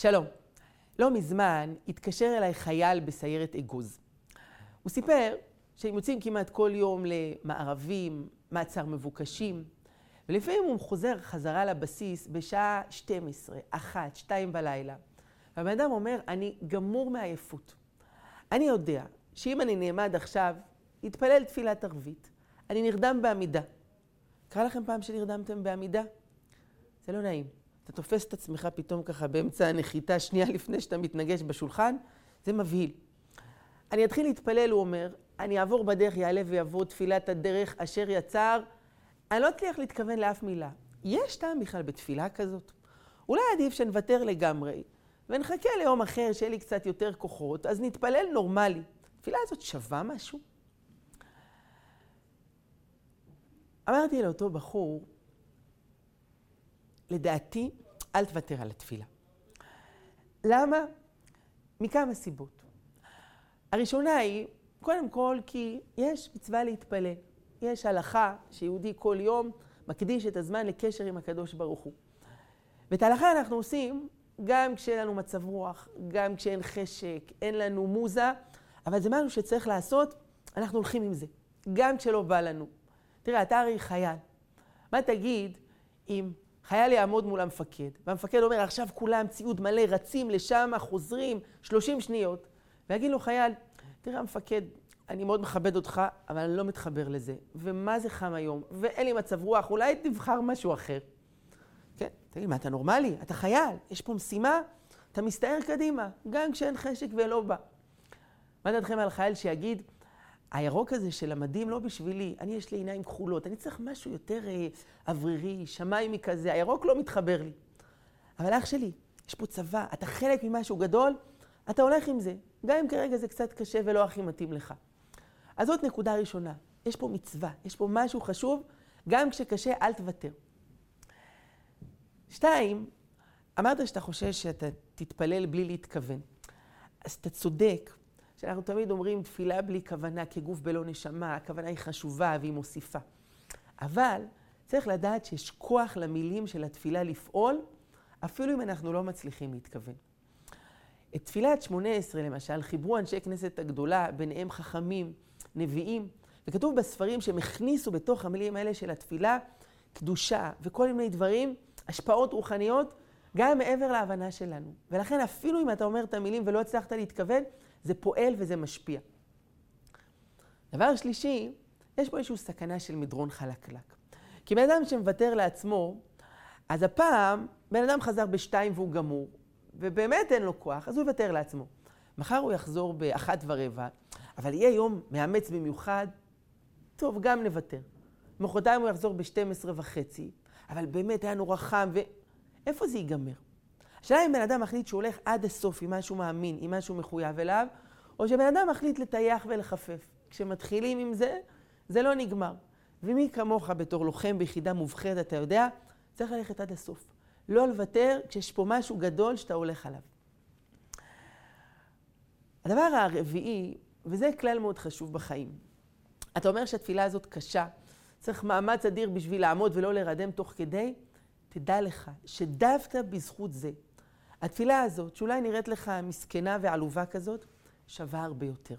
שלום. לא מזמן התקשר אליי חייל בסיירת אגוז. הוא סיפר שהם יוצאים כמעט כל יום למערבים, מעצר מבוקשים, ולפעמים הוא חוזר חזרה לבסיס בשעה 12, 1, 2 בלילה. והבן אדם אומר, אני גמור מעייפות. אני יודע שאם אני נעמד עכשיו, יתפלל תפילת ערבית. אני נרדם בעמידה. קרה לכם פעם שנרדמתם בעמידה? זה לא נעים. אתה תופס את עצמך פתאום ככה באמצע הנחיתה שנייה לפני שאתה מתנגש בשולחן, זה מבהיל. אני אתחיל להתפלל, הוא אומר, אני אעבור בדרך, יעלה ויבוא תפילת הדרך אשר יצר. אני לא אצליח להתכוון לאף מילה. יש טעם בכלל בתפילה כזאת? אולי עדיף שנוותר לגמרי, ונחכה ליום אחר שיהיה לי קצת יותר כוחות, אז נתפלל נורמלי. התפילה הזאת שווה משהו? אמרתי לאותו בחור, לדעתי, אל תוותר על התפילה. למה? מכמה סיבות. הראשונה היא, קודם כל, כי יש מצווה להתפלל. יש הלכה שיהודי כל יום מקדיש את הזמן לקשר עם הקדוש ברוך הוא. ואת ההלכה אנחנו עושים גם כשאין לנו מצב רוח, גם כשאין חשק, אין לנו מוזה, אבל זה משהו שצריך לעשות, אנחנו הולכים עם זה. גם כשלא בא לנו. תראה, אתה הרי חייל. מה תגיד אם חייל יעמוד מול המפקד, והמפקד אומר, עכשיו כולם ציוד מלא, רצים לשם, חוזרים, 30 שניות, ויגיד לו חייל, תראה המפקד, אני מאוד מכבד אותך, אבל אני לא מתחבר לזה. ומה זה חם היום? ואין לי מצב רוח, אולי תבחר משהו אחר. כן, תגיד, מה אתה נורמלי? אתה חייל, יש פה משימה, אתה מסתער קדימה, גם כשאין חשק ולא בא. מה דעתכם על חייל שיגיד, הירוק הזה של המדים לא בשבילי, אני יש לי עיניים כחולות, אני צריך משהו יותר אוורירי, שמיימי כזה, הירוק לא מתחבר לי. אבל אח שלי, יש פה צבא, אתה חלק ממשהו גדול, אתה הולך עם זה, גם אם כרגע זה קצת קשה ולא הכי מתאים לך. אז זאת נקודה ראשונה, יש פה מצווה, יש פה משהו חשוב, גם כשקשה אל תוותר. 2, אמרת שאתה חושש שאתה תתפלל בלי להתכוון. אז אתה צודק, שאנחנו תמיד אומרים תפילה בלי כוונה כגוף בלא נשמה, הכוונה היא חשובה והיא מוסיפה. אבל צריך לדעת שיש כוח למילים של התפילה לפעול, אפילו אם אנחנו לא מצליחים להתכוון. את תפילת 18 למשל, חיברו אנשי כנסת הגדולה, ביניהם חכמים, נביאים, וכתוב בספרים שהם הכניסו בתוך המילים האלה של התפילה, קדושה וכל מיני דברים, השפעות רוחניות, גם מעבר להבנה שלנו. ולכן אפילו אם אתה אומר את המילים ולא הצלחת להתכוון, זה פועל וזה משפיע. דבר שלישי, יש פה איזושהי סכנה של מדרון חלקלק. כי בן אדם שמוותר לעצמו, אז הפעם בן אדם חזר ב2 והוא גמור, ובאמת אין לו כוח, אז הוא יוותר לעצמו. מחר הוא יחזור ב1:15, אבל יהיה יום מאמץ במיוחד, טוב, גם נוותר. מחרתיים הוא יחזור ב12:30, אבל באמת היה נורא חם, ואיפה זה ייגמר? השאלה אם בן אדם מחליט שהוא הולך עד הסוף עם משהו מאמין, עם משהו מחויב אליו, או שבן אדם מחליט לטייח ולחפף. כשמתחילים עם זה, זה לא נגמר. ומי כמוך בתור לוחם ביחידה מובחרת, אתה יודע, צריך ללכת עד הסוף. לא לוותר כשיש פה משהו גדול שאתה הולך עליו. הדבר הרביעי, וזה כלל מאוד חשוב בחיים. אתה אומר שהתפילה הזאת קשה, צריך מאמץ אדיר בשביל לעמוד ולא לרדם תוך כדי, תדע לך שדווקא בזכות זה, התפילה הזאת, שאולי נראית לך מסכנה ועלובה כזאת, שווה הרבה יותר.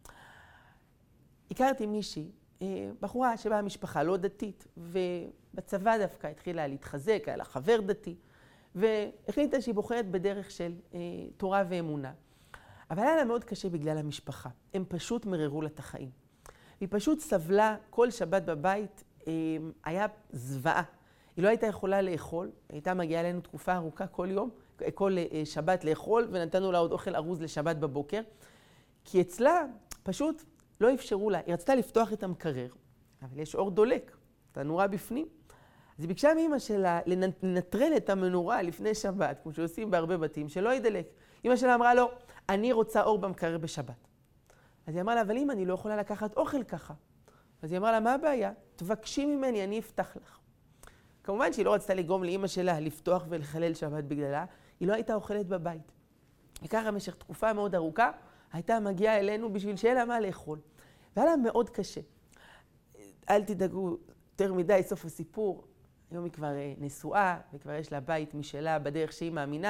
הכרתי מישהי, בחורה שבאה משפחה לא דתית, ובצבא דווקא התחילה להתחזק, היה לה חבר דתי, והחליטה שהיא בוחרת בדרך של תורה ואמונה. אבל היה לה מאוד קשה בגלל המשפחה. הם פשוט מררו לה את החיים. היא פשוט סבלה כל שבת בבית, היה זוועה. היא לא הייתה יכולה לאכול, היא הייתה מגיעה אלינו תקופה ארוכה כל יום, כל שבת לאכול, ונתנו לה עוד אוכל ארוז לשבת בבוקר, כי אצלה פשוט לא אפשרו לה, היא רצתה לפתוח את המקרר, אבל יש אור דולק, את הנורה בפנים. אז היא ביקשה מאמא שלה לנטרל את המנורה לפני שבת, כמו שעושים בהרבה בתים, שלא ידלק. אמא שלה אמרה לו, אני רוצה אור במקרר בשבת. אז היא אמרה לה, אבל אמא, אני לא יכולה לקחת אוכל ככה. אז היא אמרה לה, מה הבעיה? תבקשי ממני, אני אפתח לך. כמובן שהיא לא רצתה לגרום לאמא שלה לפתוח ולחלל שבת בגללה, היא לא הייתה אוכלת בבית. וככה במשך תקופה מאוד ארוכה, הייתה מגיעה אלינו בשביל שיהיה לה מה לאכול. והיה לה מאוד קשה. אל תדאגו יותר מדי, סוף הסיפור. היום היא כבר נשואה, וכבר יש לה בית משלה בדרך שהיא מאמינה,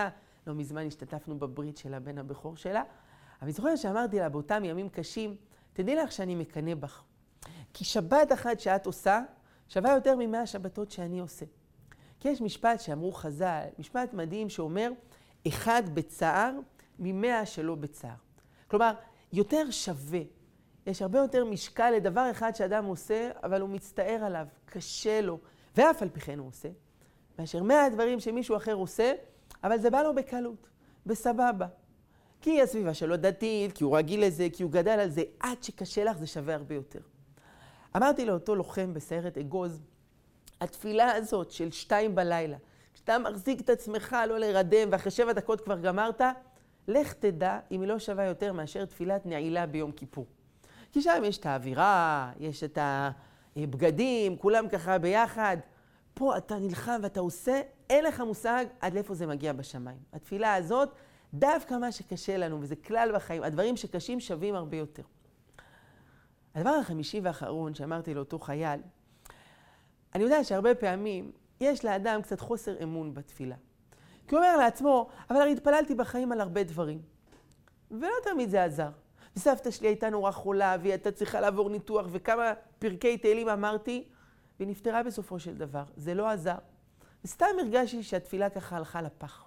לא מזמן השתתפנו בברית של הבן הבכור שלה. אבל אני זוכרת שאמרתי לה באותם ימים קשים, תדעי לך שאני מקנא בך. כי שבת אחת שאת עושה, שווה יותר מ100 שבתות שאני עושה. כי יש משפט שאמרו חז"ל, משפט מדהים שאומר, אחד בצער מ100 שלא בצער. כלומר, יותר שווה. יש הרבה יותר משקל לדבר אחד שאדם עושה, אבל הוא מצטער עליו, קשה לו, ואף על פי כן הוא עושה. מאשר 100 דברים שמישהו אחר עושה, אבל זה בא לו בקלות, בסבבה. כי הסביבה שלו דתית, כי הוא רגיל לזה, כי הוא גדל על זה, עד שקשה לך זה שווה הרבה יותר. אמרתי לאותו לוחם בסיירת אגוז, התפילה הזאת של 2 בלילה, כשאתה מחזיק את עצמך לא לרדם, ואחרי 7 דקות כבר גמרת, לך תדע אם היא לא שווה יותר מאשר תפילת נעילה ביום כיפור. כי שם יש את האווירה, יש את הבגדים, כולם ככה ביחד. פה אתה נלחם ואתה עושה, אין לך מושג עד לאיפה זה מגיע בשמיים. התפילה הזאת, דווקא מה שקשה לנו, וזה כלל בחיים, הדברים שקשים שווים הרבה יותר. הדבר החמישי והאחרון שאמרתי לאותו חייל, אני יודע שהרבה פעמים יש לאדם קצת חוסר אמון בתפילה. כי הוא אומר לעצמו, אבל הרי התפללתי בחיים על הרבה דברים. ולא תמיד זה עזר. וסבתא שלי הייתה נורא חולה, והיא הייתה צריכה לעבור ניתוח, וכמה פרקי תהילים אמרתי, והיא נפטרה בסופו של דבר. זה לא עזר. וסתם הרגשתי שהתפילה ככה הלכה לפח.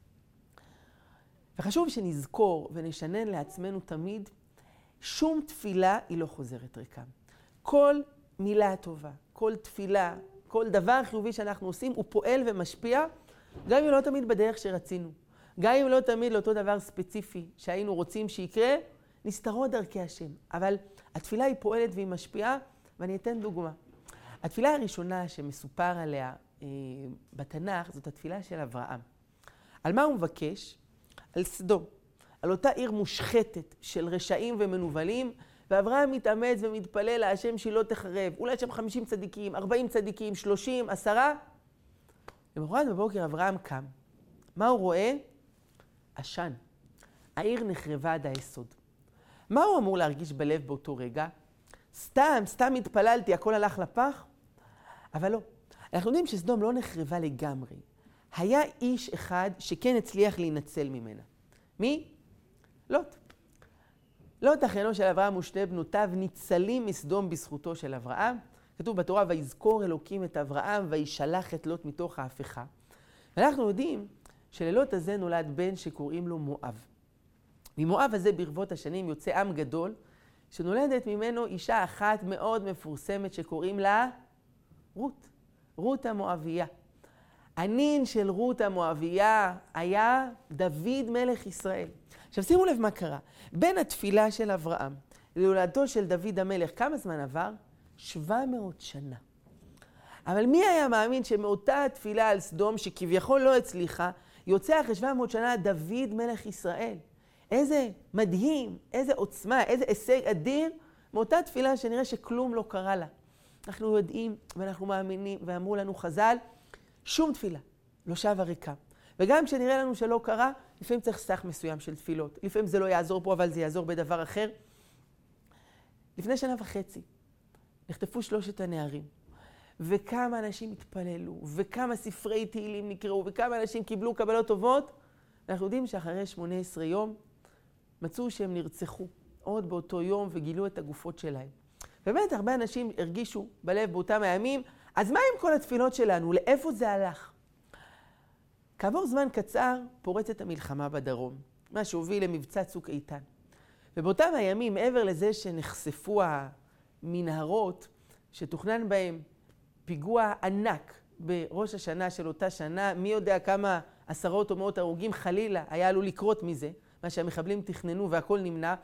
וחשוב שנזכור ונשנן לעצמנו תמיד, שום תפילה היא לא חוזרת ריקם. כל מילה טובה, כל תפילה, כל דבר חיובי שאנחנו עושים, הוא פועל ומשפיע, גם אם לא תמיד בדרך שרצינו. גם אם לא תמיד לאותו דבר ספציפי שהיינו רוצים שיקרה, נסתרות דרכי השם. אבל התפילה היא פועלת והיא משפיעה, ואני אתן דוגמה. התפילה הראשונה שמסופר עליה בתנ"ך, זאת התפילה של אברהם. על מה הוא מבקש? על סדום. על אותה עיר מושחתת של רשעים ומנובלים, ואברהם מתאמץ ומתפלל להשם שהיא לא תחרב. אולי שם 50 צדיקים, 40 צדיקים, 30, 10. למחרת בבוקר אברהם קם. מה הוא רואה? עשן. העיר נחרבה עד היסוד. מה הוא אמור להרגיש בלב באותו רגע? סתם התפללתי, הכל הלך לפח? אבל לא. אנחנו יודעים שסדום לא נחרבה לגמרי. היה איש אחד שכן הצליח להינצל ממנה. מי? לוט. לוט אחינו של אברהם ושתי בנותיו ניצלים מסדום בזכותו של אברהם. כתוב בתורה, ויזכור אלוקים את אברהם וישלח את לוט מתוך ההפכה. ואנחנו יודעים שללוט הזה נולד בן שקוראים לו מואב. ממואב הזה ברבות השנים יוצא עם גדול, שנולדת ממנו אישה אחת מאוד מפורסמת שקוראים לה רות. רות המואביה. הנין של רות המואביה היה דוד מלך ישראל. עכשיו שימו לב מה קרה. בין התפילה של אברהם להולדתו של דוד המלך, כמה זמן עבר? 700 שנה. אבל מי היה מאמין שמאותה התפילה על סדום שכביכול לא הצליחה, יוצא אחרי 700 שנה דוד מלך ישראל? איזה מדהים, איזה עוצמה, איזה הישג אדיר, מאותה תפילה שנראה שכלום לא קרה לה. אנחנו יודעים ואנחנו מאמינים, ואמרו לנו חז"ל, שום תפילה לא שווה ריקה. וגם כשנראה לנו שלא קרה, לפעמים צריך סך מסוים של תפילות. לפעמים זה לא יעזור פה, אבל זה יעזור בדבר אחר. לפני 1.5 שנה נחטפו 3 הנערים. וכמה אנשים התפללו, וכמה ספרי תהילים נקראו, וכמה אנשים קיבלו קבלות טובות. אנחנו יודעים שאחרי 18 יום מצאו שהם נרצחו עוד באותו יום וגילו את הגופות שלהם. באמת הרבה אנשים הרגישו בלב באותם הימים, אז מה עם כל התפילות שלנו? לאיפה זה הלך? כעבור זמן קצר פורצת המלחמה בדרום, מה שהוביל למבצע צוק איתן. ובאותם הימים, מעבר לזה שנחשפו המנהרות שתוכנן בהם פיגוע ענק בראש השנה של אותה שנה, מי יודע כמה עשרות או מאות הרוגים חלילה היה עלול לקרות מזה, מה שהמחבלים תכננו והכל נמנע.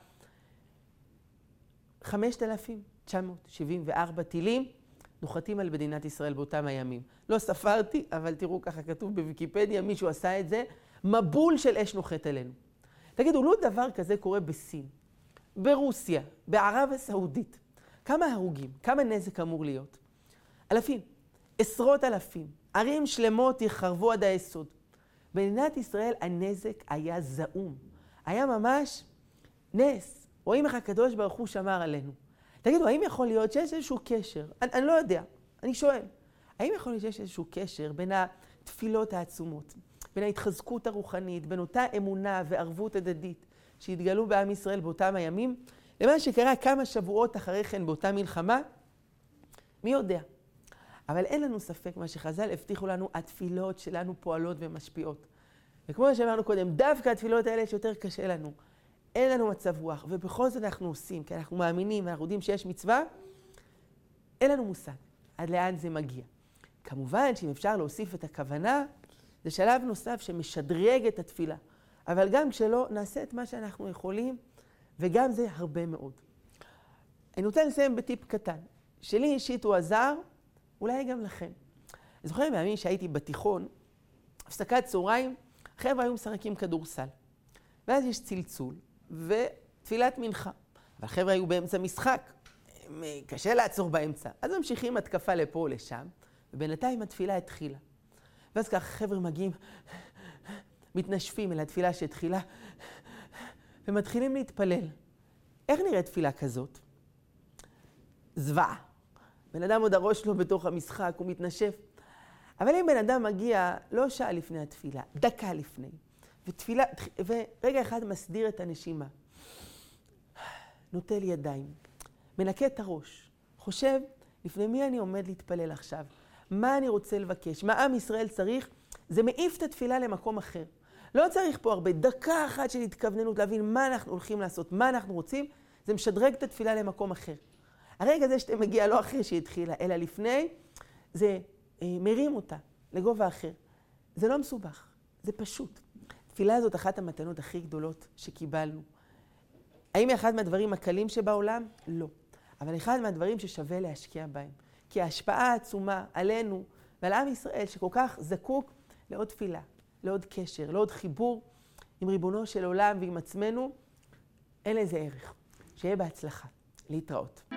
5,974 טילים נוחתים על מדינת ישראל באותם הימים. לא ספרתי, אבל תראו ככה כתוב בוויקיפדיה, מישהו עשה את זה, מבול של אש נוחת עלינו. תגידו, לא דבר כזה קורה בסין, ברוסיה, בערב הסעודית. כמה הרוגים, כמה נזק אמור להיות? אלפים, עשרות אלפים, ערים שלמות יחרבו עד היסוד. במדינת ישראל הנזק היה זעום. היה ממש נס. רואים איך הקדוש ברוך הוא שמר עלינו. תגידו, האם יכול להיות שיש איזשהו קשר? אני לא יודע, אני שואל. האם יכול להיות שיש איזשהו קשר בין התפילות העצומות, בין ההתחזקות הרוחנית, בין אותה אמונה וערבות הדדית שהתגלו בעם ישראל באותם הימים, למה שקרה כמה שבועות אחרי כן באותה מלחמה, מי יודע. אבל אין לנו ספק מה שחז"ל הבטיחו לנו, התפילות שלנו פועלות ומשפיעות. וכמו שאמרנו קודם, דווקא התפילות האלה שיותר קשה לנו. אין לנו מצב רוח, ובכל זאת אנחנו עושים, כי אנחנו מאמינים ואנחנו יודעים שיש מצווה, אין לנו מושג עד לאן זה מגיע. כמובן שאם אפשר להוסיף את הכוונה, זה שלב נוסף שמשדרג את התפילה. אבל גם כשלא, נעשה את מה שאנחנו יכולים, וגם זה הרבה מאוד. אני רוצה לסיים בטיפ קטן. שלי אישית הוא עזר, אולי גם לכם. אני זוכר בימים שהייתי בתיכון, הפסקת צהריים, חבר'ה היו משחקים כדורסל. ואז יש צלצול ותפילת מנחה. אבל חבר'ה היו באמצע משחק, קשה לעצור באמצע. אז ממשיכים התקפה לפה או לשם, ובינתיים התפילה התחילה. ואז ככה חבר'ה מגיעים, מתנשפים אל התפילה שהתחילה, ומתחילים להתפלל. איך נראית תפילה כזאת? זוועה. בן אדם עוד הראש לו בתוך המשחק, הוא מתנשף. אבל אם בן אדם מגיע לא שעה לפני התפילה, דקה לפני, ורגע אחד מסדיר את הנשימה, נוטל ידיים, מנקה את הראש, חושב לפני מי אני עומד להתפלל עכשיו, מה אני רוצה לבקש, מה עם ישראל צריך, זה מעיף את התפילה למקום אחר. לא צריך פה הרבה, דקה אחת של התכווננות להבין מה אנחנו הולכים לעשות, מה אנחנו רוצים, זה משדרג את התפילה למקום אחר. הרגע הזה שאתה מגיע לא אחרי שהיא התחילה, אלא לפני, זה מרים אותה לגובה אחר. זה לא מסובך, זה פשוט. התפילה הזאת אחת המתנות הכי גדולות שקיבלנו. האם היא אחד מהדברים הקלים שבעולם? לא. אבל אחד מהדברים ששווה להשקיע בהם. כי ההשפעה העצומה עלינו ועל עם ישראל שכל כך זקוק לעוד תפילה, לעוד קשר, לעוד חיבור עם ריבונו של עולם ועם עצמנו, אין לזה ערך. שיהיה בהצלחה. להתראות.